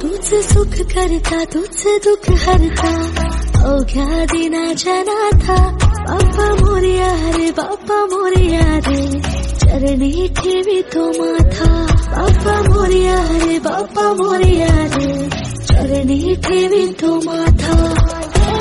तुझसे सुख करता तुझसे दुख हरता अवघ्या दिनाच्या नाथा बाप्पा मोरया रे बाप्पा मोरया रे चरणी ठेवी तो माथा बाप्पा मोरया रे बाप्पा मोरया रे चरणी ठेवी तो माथा